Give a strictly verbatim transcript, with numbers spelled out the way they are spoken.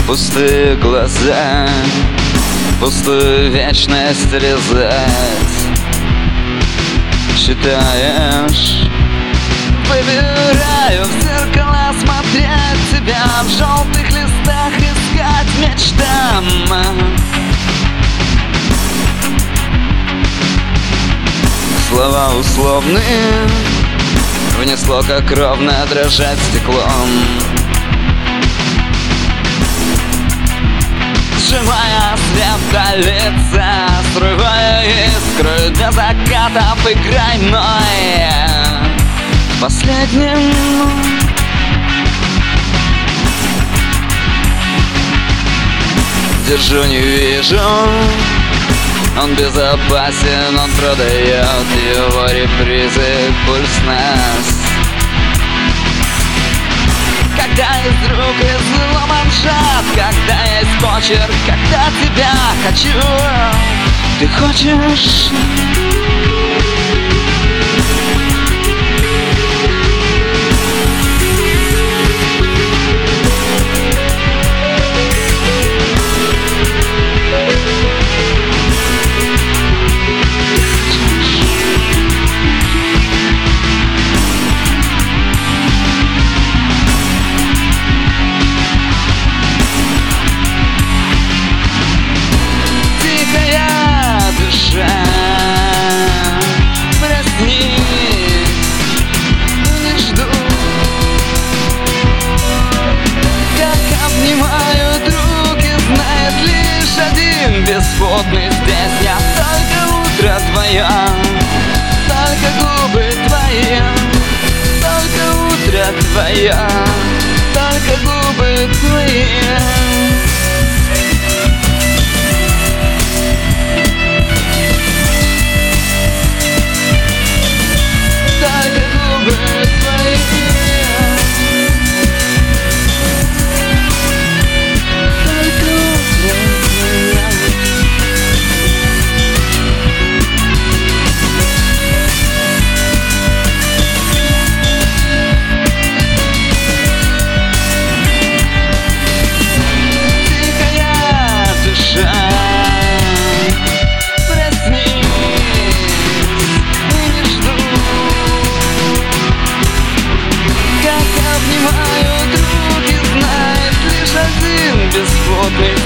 Пустые глаза, пустую вечность резать. Считаешь? Выбираю в зеркала смотреть тебя, в желтых листах искать мечтам. Слова условные внесло, как ровно дрожать стеклом. Сжимая свет до лица, срывая искры для закатов, играй мной последним. Держу, не вижу, он безопасен, он продает его репризы, пульс нас. Когда есть друг и зло манжет, когда есть почерк, когда тебя хочу. Ты хочешь? Бесплотный здесь я, только утро твое, только губы твои, только утро твое, только губы твои. Бесплотный